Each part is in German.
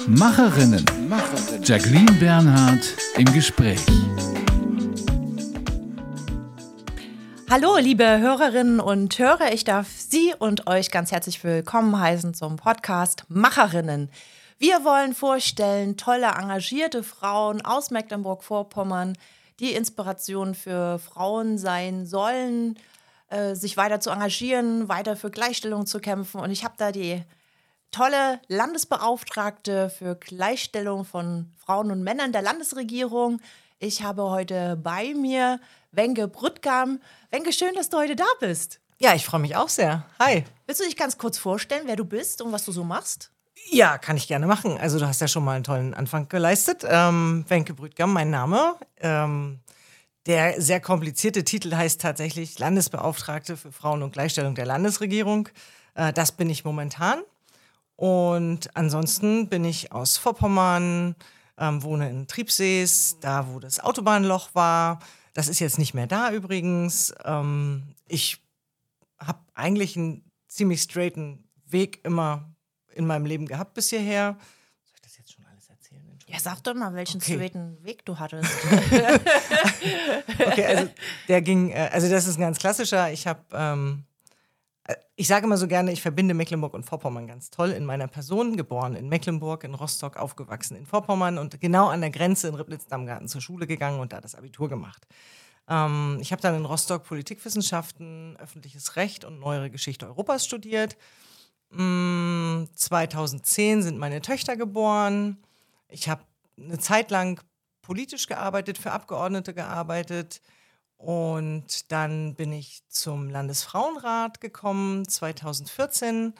Macherinnen. Jacqueline Bernhard im Gespräch. Hallo, liebe Hörerinnen und Hörer. Ich darf Sie und euch ganz herzlich willkommen heißen zum Podcast Macherinnen. Wir wollen vorstellen tolle, engagierte Frauen aus Mecklenburg-Vorpommern, die Inspiration für Frauen sein sollen, sich weiter zu engagieren, weiter für Gleichstellung zu kämpfen. Und ich habe da die tolle Landesbeauftragte für Gleichstellung von Frauen und Männern der Landesregierung. Ich habe heute bei mir Wenke Brüttgam. Wenke, schön, dass du heute da bist. Ja, ich freue mich auch sehr. Hi. Willst du dich ganz kurz vorstellen, wer du bist und was du so machst? Ja, kann ich gerne machen. Also du hast ja schon mal einen tollen Anfang geleistet. Wenke Brüttgam, mein Name. Der sehr komplizierte Titel heißt tatsächlich Landesbeauftragte für Frauen und Gleichstellung der Landesregierung. Das bin ich momentan. Und ansonsten bin ich aus Vorpommern, wohne in Triebsees, da wo das Autobahnloch war. Das ist jetzt nicht mehr da übrigens. Ich habe eigentlich einen ziemlich straighten Weg immer in meinem Leben gehabt bis hierher. Soll ich das jetzt schon alles erzählen? Ja, sag doch mal, welchen straighten Weg du hattest. Okay, also der ging, also das ist ein ganz klassischer. Ich sage immer so gerne, ich verbinde Mecklenburg und Vorpommern ganz toll in meiner Person. Geboren in Mecklenburg, in Rostock, aufgewachsen in Vorpommern und genau an der Grenze in Ribnitz-Dammgarten zur Schule gegangen und da das Abitur gemacht. Ich habe dann in Rostock Politikwissenschaften, öffentliches Recht und neuere Geschichte Europas studiert. 2010 sind meine Töchter geboren. Ich habe eine Zeit lang politisch gearbeitet, für Abgeordnete gearbeitet. Und dann bin ich zum Landesfrauenrat gekommen, 2014.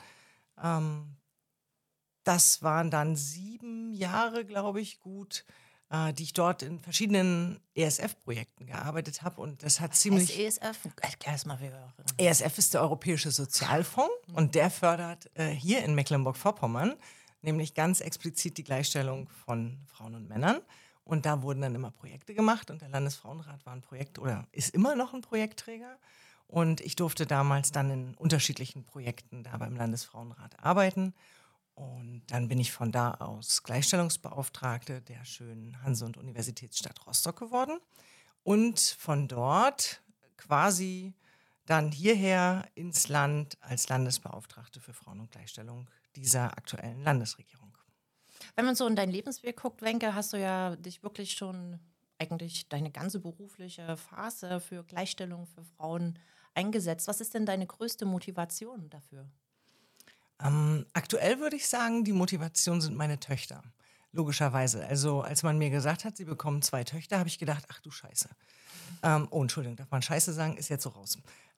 Das waren dann 7 Jahre, glaube ich, gut, die ich dort in verschiedenen ESF-Projekten gearbeitet habe. Und das hat ziemlich... Was ist ESF? Erklär es mal, wie wir ESF ist der Europäische Sozialfonds und der fördert hier in Mecklenburg-Vorpommern nämlich ganz explizit die Gleichstellung von Frauen und Männern. Und da wurden dann immer Projekte gemacht und der Landesfrauenrat war ein Projekt oder ist immer noch ein Projektträger. Und ich durfte damals dann in unterschiedlichen Projekten da beim Landesfrauenrat arbeiten. Und dann bin ich von da aus Gleichstellungsbeauftragte der schönen Hanse- und Universitätsstadt Rostock geworden. Und von dort quasi dann hierher ins Land als Landesbeauftragte für Frauen und Gleichstellung dieser aktuellen Landesregierung. Wenn man so in deinen Lebensweg guckt, Wenke, hast du ja dich wirklich schon eigentlich deine ganze berufliche Phase für Gleichstellung für Frauen eingesetzt. Was ist denn deine größte Motivation dafür? Aktuell würde ich sagen, die Motivation sind meine Töchter. Logischerweise. Also als man mir gesagt hat, sie bekommen 2 Töchter, habe ich gedacht, ach du Scheiße. Entschuldigung, darf man Scheiße sagen? Ist jetzt so raus.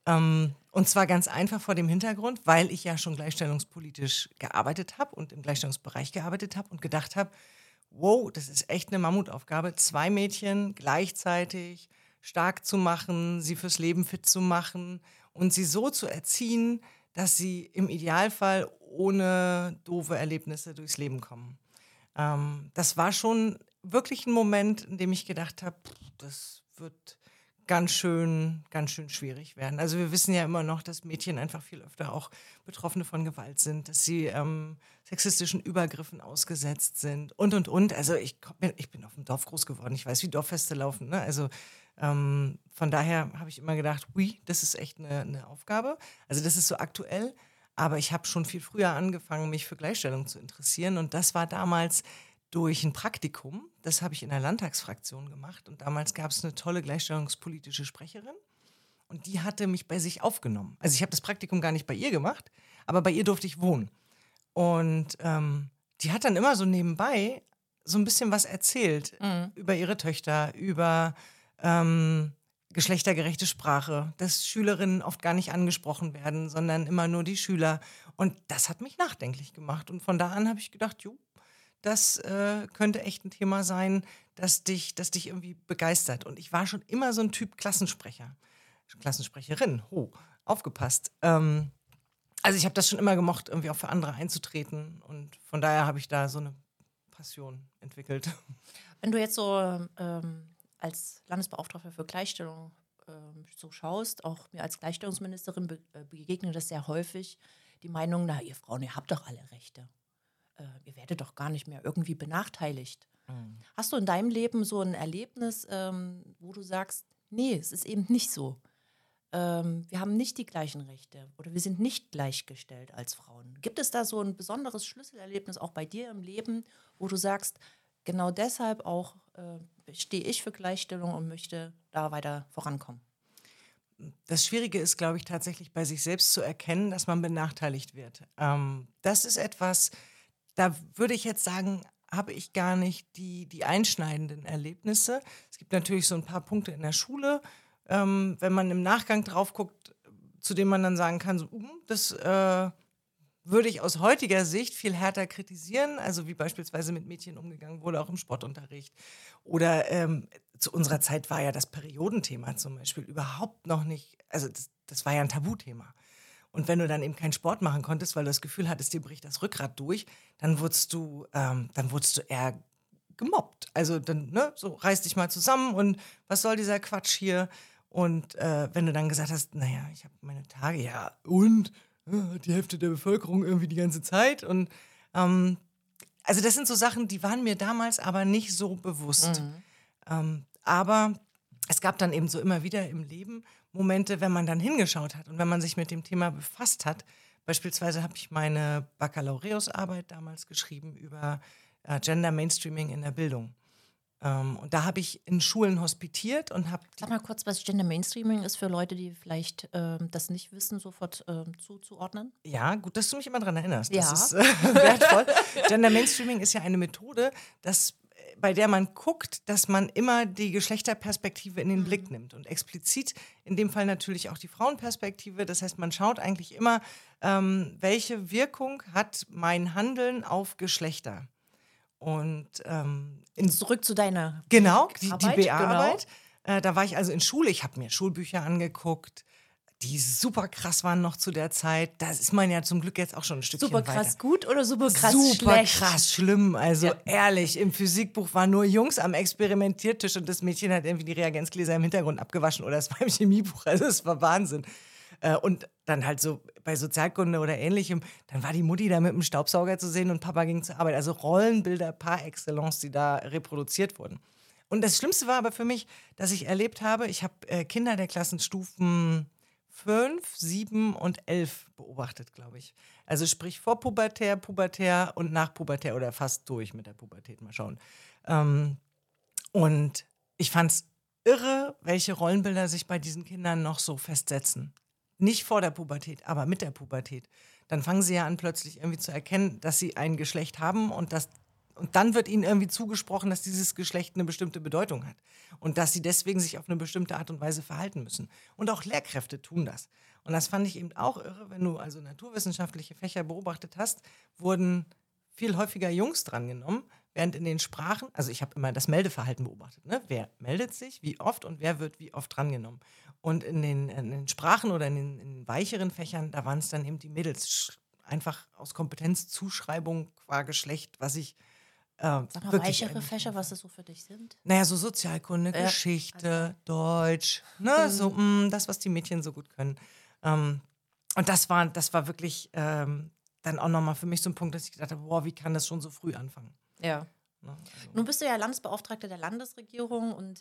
Und zwar ganz einfach vor dem Hintergrund, weil ich ja schon gleichstellungspolitisch gearbeitet habe und im Gleichstellungsbereich gearbeitet habe und gedacht habe, wow, das ist echt eine Mammutaufgabe, 2 Mädchen gleichzeitig stark zu machen, sie fürs Leben fit zu machen und sie so zu erziehen, dass sie im Idealfall ohne doofe Erlebnisse durchs Leben kommen. Das war schon wirklich ein Moment, in dem ich gedacht habe, das wird ganz schön schwierig werden. Also wir wissen ja immer noch, dass Mädchen einfach viel öfter auch Betroffene von Gewalt sind, dass sie sexistischen Übergriffen ausgesetzt sind und. Also ich bin auf dem Dorf groß geworden. Ich weiß, wie Dorffeste laufen. Ne? Also von daher habe ich immer gedacht, das ist echt eine Aufgabe. Also das ist so aktuell. Aber ich habe schon viel früher angefangen, mich für Gleichstellung zu interessieren. Und das war damals durch ein Praktikum, das habe ich in der Landtagsfraktion gemacht und damals gab es eine tolle gleichstellungspolitische Sprecherin und die hatte mich bei sich aufgenommen. Also ich habe das Praktikum gar nicht bei ihr gemacht, aber bei ihr durfte ich wohnen. Und die hat dann immer so nebenbei so ein bisschen was erzählt über ihre Töchter, über geschlechtergerechte Sprache, dass Schülerinnen oft gar nicht angesprochen werden, sondern immer nur die Schüler. Und das hat mich nachdenklich gemacht und von da an habe ich gedacht, das könnte echt ein Thema sein, das dich irgendwie begeistert. Und ich war schon immer so ein Typ Klassensprecherin, aufgepasst. Also ich habe das schon immer gemocht, irgendwie auch für andere einzutreten. Und von daher habe ich da so eine Passion entwickelt. Wenn du jetzt so als Landesbeauftragte für Gleichstellung so schaust, auch mir als Gleichstellungsministerin begegnet das sehr häufig, die Meinung, na ihr Frauen, ihr habt doch alle Rechte. ihr werdet doch gar nicht mehr irgendwie benachteiligt. Hast du in deinem Leben so ein Erlebnis, wo du sagst, nee, es ist eben nicht so. Wir haben nicht die gleichen Rechte oder wir sind nicht gleichgestellt als Frauen. Gibt es da so ein besonderes Schlüsselerlebnis auch bei dir im Leben, wo du sagst, genau deshalb auch stehe ich für Gleichstellung und möchte da weiter vorankommen? Das Schwierige ist, glaube ich, tatsächlich bei sich selbst zu erkennen, dass man benachteiligt wird. Das ist etwas, da würde ich jetzt sagen, habe ich gar nicht die einschneidenden Erlebnisse. Es gibt natürlich so ein paar Punkte in der Schule, wenn man im Nachgang drauf guckt, zu dem man dann sagen kann, so, das würde ich aus heutiger Sicht viel härter kritisieren, also wie beispielsweise mit Mädchen umgegangen wurde, auch im Sportunterricht. Oder zu unserer Zeit war ja das Periodenthema zum Beispiel überhaupt noch nicht, also das war ja ein Tabuthema. Und wenn du dann eben keinen Sport machen konntest, weil du das Gefühl hattest, dir bricht das Rückgrat durch, dann wurdest du eher gemobbt. Also dann, ne, so reiß dich mal zusammen und was soll dieser Quatsch hier? Und wenn du dann gesagt hast, naja, ich habe meine Tage, ja, und die Hälfte der Bevölkerung irgendwie die ganze Zeit. Und also das sind so Sachen, die waren mir damals aber nicht so bewusst. Aber es gab dann eben so immer wieder im Leben Momente, wenn man dann hingeschaut hat und wenn man sich mit dem Thema befasst hat. Beispielsweise habe ich meine Baccalaureusarbeit damals geschrieben über Gender Mainstreaming in der Bildung. Und da habe ich in Schulen hospitiert und habe... Sag mal kurz, was Gender Mainstreaming ist für Leute, die vielleicht das nicht wissen, sofort zuzuordnen. Ja, gut, dass du mich immer daran erinnerst. Ja. Das ist wertvoll. Gender Mainstreaming ist ja eine Methode, bei der man guckt, dass man immer die Geschlechterperspektive in den Blick nimmt und explizit in dem Fall natürlich auch die Frauenperspektive. Das heißt, man schaut eigentlich immer, welche Wirkung hat mein Handeln auf Geschlechter. Und zurück zu deiner genau, die Arbeit, BA-Arbeit. Genau. Da war ich also in Schule, ich habe mir Schulbücher angeguckt, die super krass waren noch zu der Zeit. Da ist man ja zum Glück jetzt auch schon ein Stückchen super weiter. Krass gut oder super krass super schlecht? Super krass schlimm. Also ehrlich, im Physikbuch waren nur Jungs am Experimentiertisch und das Mädchen hat irgendwie die Reagenzgläser im Hintergrund abgewaschen oder es war im Chemiebuch. Also es war Wahnsinn. Und dann halt so bei Sozialkunde oder Ähnlichem, dann war die Mutti da mit dem Staubsauger zu sehen und Papa ging zur Arbeit. Also Rollenbilder par excellence, die da reproduziert wurden. Und das Schlimmste war aber für mich, dass ich erlebt habe, ich habe Kinder der Klassenstufen 5, 7 und 11 beobachtet, glaube ich. Also sprich vorpubertär, pubertär und nachpubertär oder fast durch mit der Pubertät, mal schauen. Und ich fand es irre, welche Rollenbilder sich bei diesen Kindern noch so festsetzen. Nicht vor der Pubertät, aber mit der Pubertät. Dann fangen sie ja an, plötzlich irgendwie zu erkennen, dass sie ein Geschlecht haben und dann wird ihnen irgendwie zugesprochen, dass dieses Geschlecht eine bestimmte Bedeutung hat und dass sie deswegen sich auf eine bestimmte Art und Weise verhalten müssen. Und auch Lehrkräfte tun das. Und das fand ich eben auch irre, wenn du also naturwissenschaftliche Fächer beobachtet hast, wurden viel häufiger Jungs drangenommen, während in den Sprachen, also ich habe immer das Meldeverhalten beobachtet, ne? Wer meldet sich, wie oft und wer wird wie oft drangenommen. Und in den Sprachen oder in den weicheren Fächern, da waren es dann eben die Mädels, einfach aus Kompetenzzuschreibung qua Geschlecht, was ich Sag mal, weichere Fächer, was das so für dich sind? Naja, so Sozialkunde, Geschichte, Deutsch, ne, so das, was die Mädchen so gut können. Und das war wirklich dann auch nochmal für mich so ein Punkt, dass ich gedacht habe, boah, wie kann das schon so früh anfangen? Ja. Ne, also. Nun bist du ja Landesbeauftragter der Landesregierung und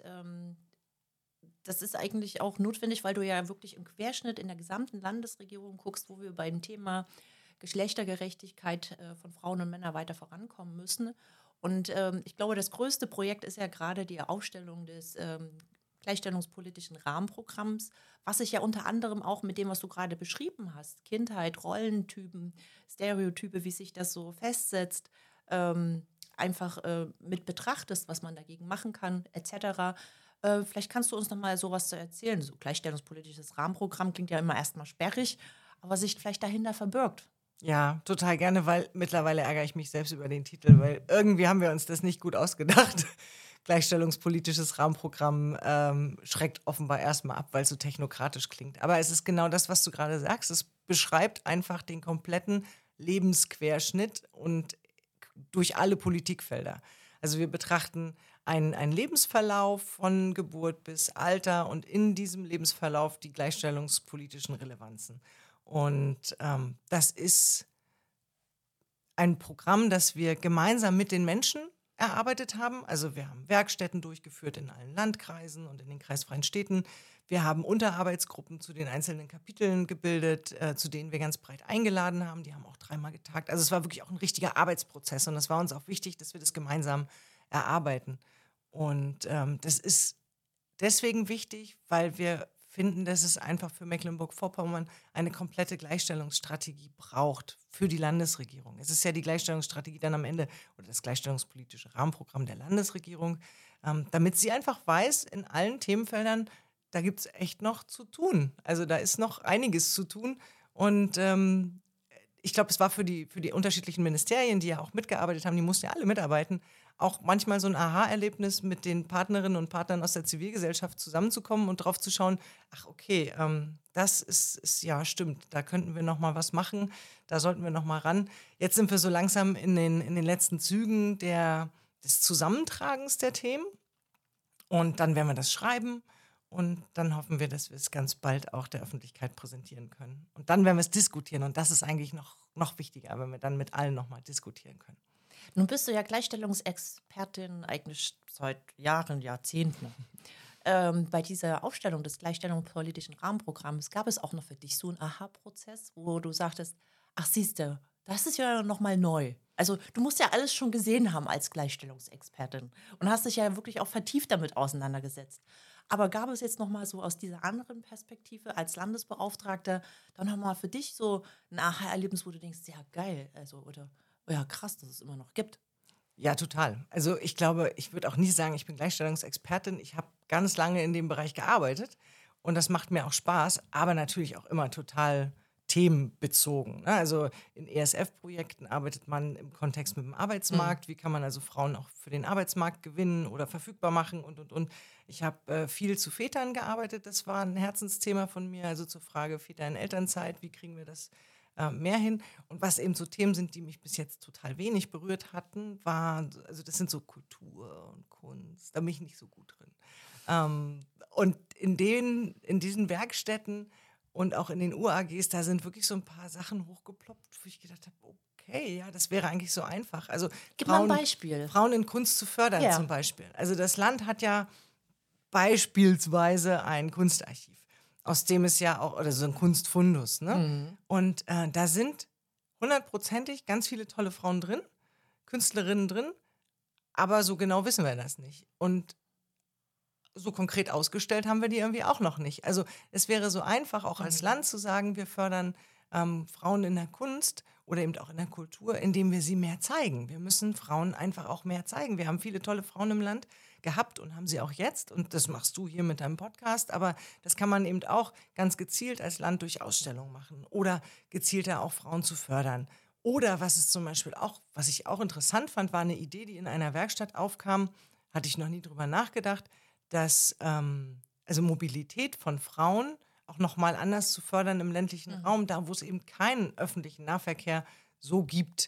das ist eigentlich auch notwendig, weil du ja wirklich im Querschnitt in der gesamten Landesregierung guckst, wo wir beim Thema Geschlechtergerechtigkeit von Frauen und Männern weiter vorankommen müssen. Und ich glaube, das größte Projekt ist ja gerade die Aufstellung des gleichstellungspolitischen Rahmenprogramms, was sich ja unter anderem auch mit dem, was du gerade beschrieben hast, Kindheit, Rollentypen, Stereotype, wie sich das so festsetzt, einfach mit betrachtest, was man dagegen machen kann, etc. Vielleicht kannst du uns noch mal sowas zu erzählen. So gleichstellungspolitisches Rahmenprogramm klingt ja immer erstmal sperrig, aber sich vielleicht dahinter verbirgt. Ja, total gerne, weil mittlerweile ärgere ich mich selbst über den Titel, weil irgendwie haben wir uns das nicht gut ausgedacht. Gleichstellungspolitisches Rahmenprogramm schreckt offenbar erstmal ab, weil es so technokratisch klingt. Aber es ist genau das, was du gerade sagst. Es beschreibt einfach den kompletten Lebensquerschnitt und durch alle Politikfelder. Also wir betrachten einen Lebensverlauf von Geburt bis Alter und in diesem Lebensverlauf die gleichstellungspolitischen Relevanzen. Und das ist ein Programm, das wir gemeinsam mit den Menschen erarbeitet haben. Also wir haben Werkstätten durchgeführt in allen Landkreisen und in den kreisfreien Städten. Wir haben Unterarbeitsgruppen zu den einzelnen Kapiteln gebildet, zu denen wir ganz breit eingeladen haben. Die haben auch 3-mal getagt. Also es war wirklich auch ein richtiger Arbeitsprozess und es war uns auch wichtig, dass wir das gemeinsam erarbeiten. Und das ist deswegen wichtig, weil wir finden, dass es einfach für Mecklenburg-Vorpommern eine komplette Gleichstellungsstrategie braucht für die Landesregierung. Es ist ja die Gleichstellungsstrategie dann am Ende oder das gleichstellungspolitische Rahmenprogramm der Landesregierung, damit sie einfach weiß, in allen Themenfeldern, da gibt es echt noch zu tun. Also da ist noch einiges zu tun und ich glaube, es war für die unterschiedlichen Ministerien, die ja auch mitgearbeitet haben, die mussten ja alle mitarbeiten, auch manchmal so ein Aha-Erlebnis mit den Partnerinnen und Partnern aus der Zivilgesellschaft zusammenzukommen und drauf zu schauen, ach okay, das ist ja stimmt, da könnten wir noch mal was machen, da sollten wir noch mal ran. Jetzt sind wir so langsam in den letzten Zügen des Zusammentragens der Themen und dann werden wir das schreiben und dann hoffen wir, dass wir es ganz bald auch der Öffentlichkeit präsentieren können. Und dann werden wir es diskutieren und das ist eigentlich noch wichtiger, wenn wir dann mit allen noch mal diskutieren können. Nun bist du ja Gleichstellungsexpertin eigentlich seit Jahren, Jahrzehnten. Bei dieser Aufstellung des gleichstellungspolitischen Rahmenprogramms gab es auch noch für dich so einen Aha-Prozess, wo du sagtest, ach siehste, das ist ja nochmal neu. Also du musst ja alles schon gesehen haben als Gleichstellungsexpertin und hast dich ja wirklich auch vertieft damit auseinandergesetzt. Aber gab es jetzt nochmal so aus dieser anderen Perspektive als Landesbeauftragter dann nochmal für dich so ein Aha-Erlebnis, wo du denkst, ja geil, also oder ja, krass, dass es immer noch gibt. Ja, total. Also ich glaube, ich würde auch nie sagen, ich bin Gleichstellungsexpertin. Ich habe ganz lange in dem Bereich gearbeitet und das macht mir auch Spaß, aber natürlich auch immer total themenbezogen. Ne? Also in ESF-Projekten arbeitet man im Kontext mit dem Arbeitsmarkt. Wie kann man also Frauen auch für den Arbeitsmarkt gewinnen oder verfügbar machen und. Ich habe viel zu Vätern gearbeitet. Das war ein Herzensthema von mir. Also zur Frage Väter in Elternzeit, wie kriegen wir das mehr hin. Und was eben so Themen sind, die mich bis jetzt total wenig berührt hatten, also das sind so Kultur und Kunst, da bin ich nicht so gut drin. Und in diesen Werkstätten und auch in den UAGs, da sind wirklich so ein paar Sachen hochgeploppt, wo ich gedacht habe, okay, ja, das wäre eigentlich so einfach. Also Gib mal ein Beispiel. Frauen in Kunst zu fördern zum Beispiel. Also das Land hat ja beispielsweise ein Kunstarchiv, aus dem es ja auch, oder so ein Kunstfundus, ne? Mhm. Und da sind 100%ig ganz viele tolle Frauen drin, Künstlerinnen drin, aber so genau wissen wir das nicht. Und so konkret ausgestellt haben wir die irgendwie auch noch nicht. Also es wäre so einfach, auch als Land zu sagen, wir fördern Frauen in der Kunst oder eben auch in der Kultur, indem wir sie mehr zeigen. Wir müssen Frauen einfach auch mehr zeigen. Wir haben viele tolle Frauen im Land gehabt und haben sie auch jetzt. Und das machst du hier mit deinem Podcast. Aber das kann man eben auch ganz gezielt als Land durch Ausstellungen machen oder gezielter auch Frauen zu fördern. Oder was es zum Beispiel auch, was ich auch interessant fand, war eine Idee, die in einer Werkstatt aufkam, hatte ich noch nie drüber nachgedacht, dass also Mobilität von Frauen auch nochmal anders zu fördern im ländlichen Raum, da wo es eben keinen öffentlichen Nahverkehr so gibt,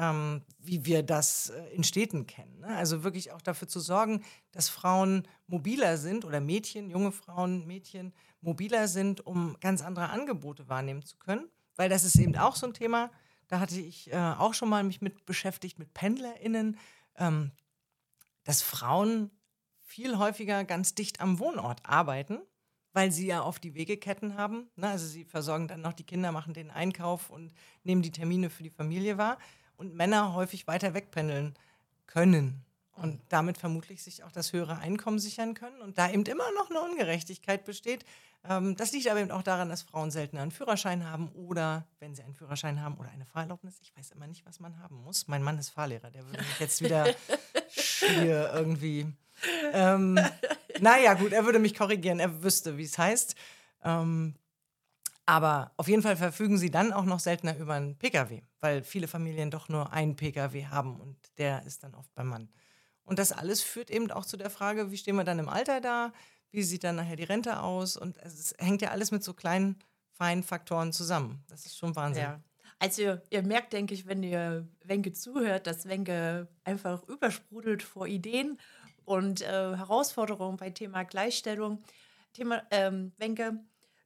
wie wir das in Städten kennen. Ne? Also wirklich auch dafür zu sorgen, dass Frauen mobiler sind oder Mädchen, junge Frauen, Mädchen mobiler sind, um ganz andere Angebote wahrnehmen zu können. Weil das ist eben auch so ein Thema, da hatte ich auch schon mal mich mit beschäftigt, mit PendlerInnen, dass Frauen viel häufiger ganz dicht am Wohnort arbeiten, weil sie ja oft die Wegeketten haben. Ne? Also sie versorgen dann noch die Kinder, machen den Einkauf und nehmen die Termine für die Familie wahr. Und Männer häufig weiter wegpendeln können und damit vermutlich sich auch das höhere Einkommen sichern können. Und da eben immer noch eine Ungerechtigkeit besteht. Das liegt aber eben auch daran, dass Frauen seltener einen Führerschein haben oder, wenn sie einen Führerschein haben oder eine Fahrerlaubnis, ich weiß immer nicht, was man haben muss. Mein Mann ist Fahrlehrer, der würde mich jetzt wieder schier irgendwie... naja, gut, er würde mich korrigieren, er wüsste, wie es heißt. Aber auf jeden Fall verfügen sie dann auch noch seltener über einen Pkw, weil viele Familien doch nur einen Pkw haben und der ist dann oft beim Mann. Und das alles führt eben auch zu der Frage, wie stehen wir dann im Alter da, wie sieht dann nachher die Rente aus und es hängt ja alles mit so kleinen, feinen Faktoren zusammen. Das ist schon Wahnsinn. Ja. Also ihr merkt, denke ich, wenn ihr Wenke zuhört, dass Wenke einfach übersprudelt vor Ideen und Herausforderungen bei Thema Gleichstellung. Wenke,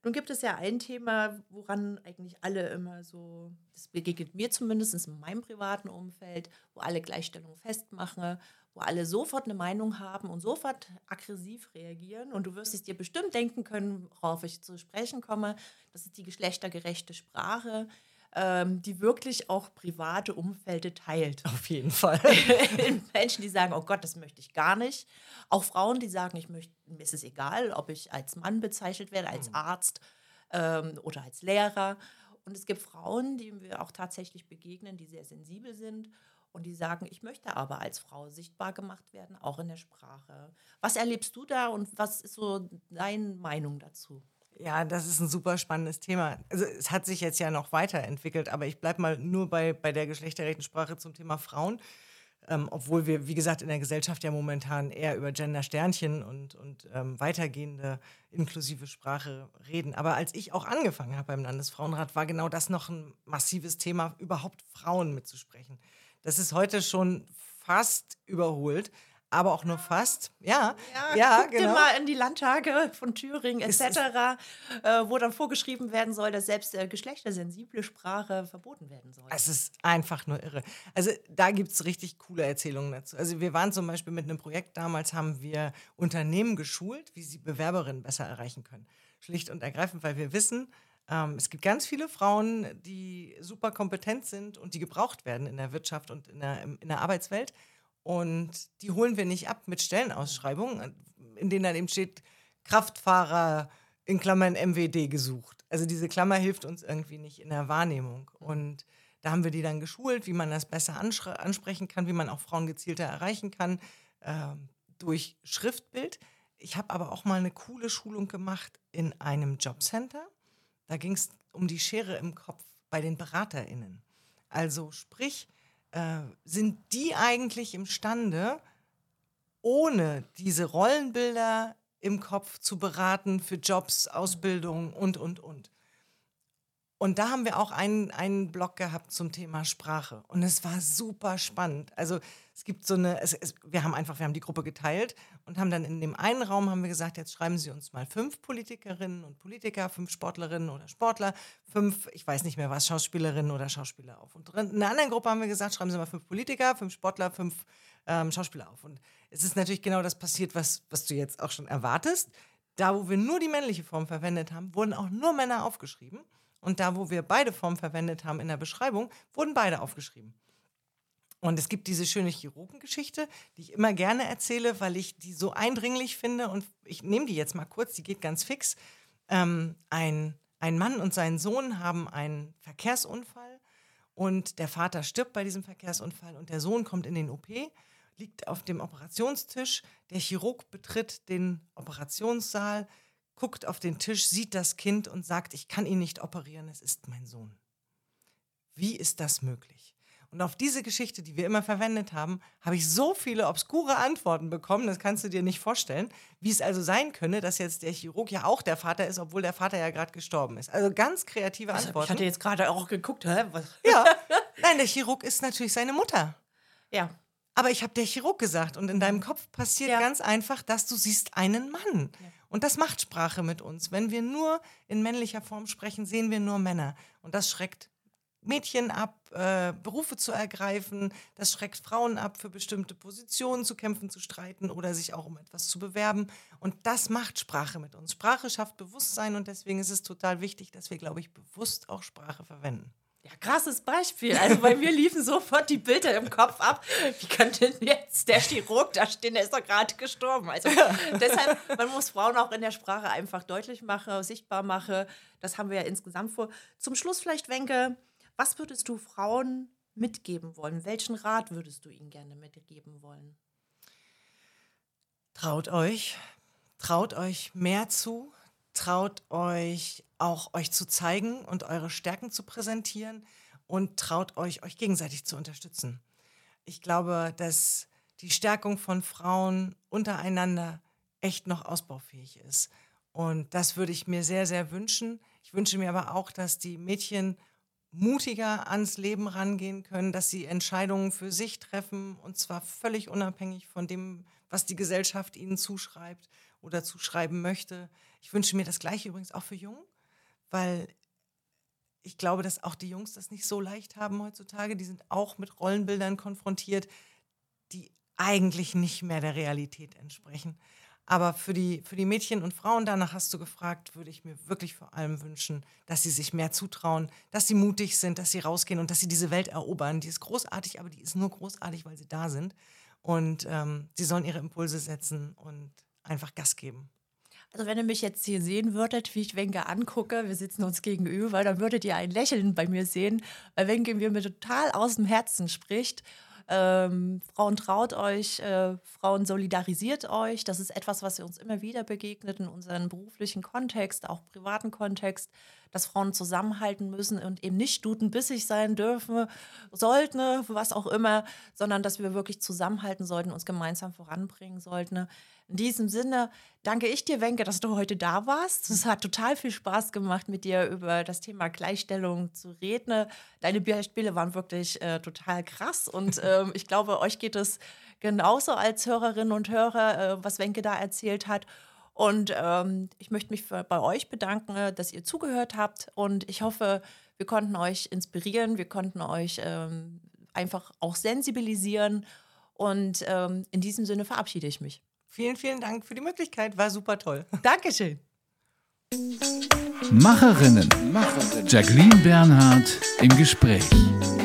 Nun gibt es ja ein Thema, woran eigentlich alle immer so, das begegnet mir zumindest in meinem privaten Umfeld, wo alle Gleichstellung festmachen, wo alle sofort eine Meinung haben und sofort aggressiv reagieren. Und du wirst es dir bestimmt denken können, worauf ich zu sprechen komme. Das ist die geschlechtergerechte Sprache, die wirklich auch private Umfelder teilt. Auf jeden Fall. Menschen, die sagen, oh Gott, das möchte ich gar nicht. Auch Frauen, die sagen, mir ist es egal, ob ich als Mann bezeichnet werde, als Arzt oder als Lehrer. Und es gibt Frauen, die wir auch tatsächlich begegnen, die sehr sensibel sind und die sagen, ich möchte aber als Frau sichtbar gemacht werden, auch in der Sprache. Was erlebst du da und was ist so deine Meinung dazu? Ja, das ist ein super spannendes Thema. Also es hat sich jetzt ja noch weiterentwickelt, aber ich bleibe mal nur bei der geschlechtergerechten Sprache zum Thema Frauen. Obwohl wir, wie gesagt, in der Gesellschaft ja momentan eher über Gender-Sternchen und weitergehende inklusive Sprache reden. Aber als ich auch angefangen habe beim Landesfrauenrat, war genau das noch ein massives Thema, überhaupt Frauen mitzusprechen. Das ist heute schon fast überholt, aber auch nur fast. Ja, Guck dir mal in die Landtage von Thüringen etc., wo dann vorgeschrieben werden soll, dass selbst geschlechtersensible Sprache verboten werden soll. Es ist einfach nur irre. Also da gibt es richtig coole Erzählungen dazu. Also wir waren zum Beispiel mit einem Projekt, damals haben wir Unternehmen geschult, wie sie Bewerberinnen besser erreichen können. Schlicht und ergreifend, weil wir wissen, es gibt ganz viele Frauen, die super kompetent sind und die gebraucht werden in der Wirtschaft und in der Arbeitswelt. Und die holen wir nicht ab mit Stellenausschreibungen, in denen dann eben steht, Kraftfahrer in Klammern MWD gesucht. Also diese Klammer hilft uns irgendwie nicht in der Wahrnehmung. Und da haben wir die dann geschult, wie man das besser ansprechen kann, wie man auch Frauen gezielter erreichen kann, durch Schriftbild. Ich habe aber auch mal eine coole Schulung gemacht in einem Jobcenter. Da ging es um die Schere im Kopf bei den BeraterInnen. Also sprich, sind die eigentlich imstande, ohne diese Rollenbilder im Kopf zu beraten für Jobs, Ausbildung und. Und da haben wir auch einen Blog gehabt zum Thema Sprache. Und es war super spannend. Also es gibt wir haben die Gruppe geteilt und haben dann in dem einen Raum haben wir gesagt, jetzt schreiben Sie uns mal 5 Politikerinnen und Politiker, 5 Sportlerinnen oder Sportler, 5, ich weiß nicht mehr was, Schauspielerinnen oder Schauspieler auf. Und in einer anderen Gruppe haben wir gesagt, schreiben Sie mal 5 Politiker, 5 Sportler, 5 Schauspieler auf. Und es ist natürlich genau das passiert, was du jetzt auch schon erwartest. Da, wo wir nur die männliche Form verwendet haben, wurden auch nur Männer aufgeschrieben. Und da, wo wir beide Formen verwendet haben in der Beschreibung, wurden beide aufgeschrieben. Und es gibt diese schöne Chirurgengeschichte, die ich immer gerne erzähle, weil ich die so eindringlich finde. Und ich nehme die jetzt mal kurz, die geht ganz fix. Ein Mann und sein Sohn haben einen Verkehrsunfall und der Vater stirbt bei diesem Verkehrsunfall und der Sohn kommt in den OP, liegt auf dem Operationstisch. Der Chirurg betritt den Operationssaal, guckt auf den Tisch, sieht das Kind und sagt, ich kann ihn nicht operieren, es ist mein Sohn. Wie ist das möglich? Und auf diese Geschichte, die wir immer verwendet haben, habe ich so viele obskure Antworten bekommen, das kannst du dir nicht vorstellen, wie es also sein könne, dass jetzt der Chirurg ja auch der Vater ist, obwohl der Vater ja gerade gestorben ist. Also ganz kreative Antworten. Ich hatte jetzt gerade auch geguckt, was? Ja, nein, der Chirurg ist natürlich seine Mutter. Ja. Aber ich habe der Chirurg gesagt und in deinem Kopf passiert ganz einfach, dass du siehst einen Mann. Ja. Und das macht Sprache mit uns. Wenn wir nur in männlicher Form sprechen, sehen wir nur Männer. Und das schreckt Mädchen ab, Berufe zu ergreifen. Das schreckt Frauen ab, für bestimmte Positionen zu kämpfen, zu streiten oder sich auch um etwas zu bewerben. Und das macht Sprache mit uns. Sprache schafft Bewusstsein und deswegen ist es total wichtig, dass wir, glaube ich, bewusst auch Sprache verwenden. Ja, krasses Beispiel. Also bei mir liefen sofort die Bilder im Kopf ab. Wie kann denn jetzt der Chirurg da stehen? Der ist doch gerade gestorben. Also deshalb, man muss Frauen auch in der Sprache einfach deutlich machen, sichtbar machen. Das haben wir ja insgesamt vor. Zum Schluss vielleicht, Wenke, was würdest du Frauen mitgeben wollen? Welchen Rat würdest du ihnen gerne mitgeben wollen? Traut euch mehr zu. Traut euch auch euch zu zeigen und eure Stärken zu präsentieren und traut euch gegenseitig zu unterstützen. Ich glaube, dass die Stärkung von Frauen untereinander echt noch ausbaufähig ist. Und das würde ich mir sehr, sehr wünschen. Ich wünsche mir aber auch, dass die Mädchen mutiger ans Leben rangehen können, dass sie Entscheidungen für sich treffen und zwar völlig unabhängig von dem, was die Gesellschaft ihnen zuschreibt oder zuschreiben möchte. Ich wünsche mir das Gleiche übrigens auch für Jungen. weil ich glaube, dass auch die Jungs das nicht so leicht haben heutzutage. Die sind auch mit Rollenbildern konfrontiert, die eigentlich nicht mehr der Realität entsprechen. Aber für die Mädchen und Frauen, danach hast du gefragt, würde ich mir wirklich vor allem wünschen, dass sie sich mehr zutrauen, dass sie mutig sind, dass sie rausgehen und dass sie diese Welt erobern. Die ist großartig, aber die ist nur großartig, weil sie da sind. Und sie sollen ihre Impulse setzen und einfach Gas geben. Also wenn ihr mich jetzt hier sehen würdet, wie ich Wenke angucke, wir sitzen uns gegenüber, dann würdet ihr ein Lächeln bei mir sehen, weil Wenke mir total aus dem Herzen spricht. Frauen traut euch, Frauen solidarisiert euch. Das ist etwas, was uns immer wieder begegnet in unserem beruflichen Kontext, auch privaten Kontext, dass Frauen zusammenhalten müssen und eben nicht stutenbissig sein dürfen, sollten, was auch immer, sondern dass wir wirklich zusammenhalten sollten, uns gemeinsam voranbringen sollten. In diesem Sinne danke ich dir, Wenke, dass du heute da warst. Es hat total viel Spaß gemacht, mit dir über das Thema Gleichstellung zu reden. Deine Beispiele waren wirklich total krass und ich glaube, euch geht es genauso als Hörerinnen und Hörer, was Wenke da erzählt hat. Und ich möchte mich bei euch bedanken, dass ihr zugehört habt und ich hoffe, wir konnten euch inspirieren, wir konnten euch einfach auch sensibilisieren und in diesem Sinne verabschiede ich mich. Vielen, vielen Dank für die Möglichkeit. War super toll. Dankeschön. Macherinnen. Jacqueline Bernhard im Gespräch.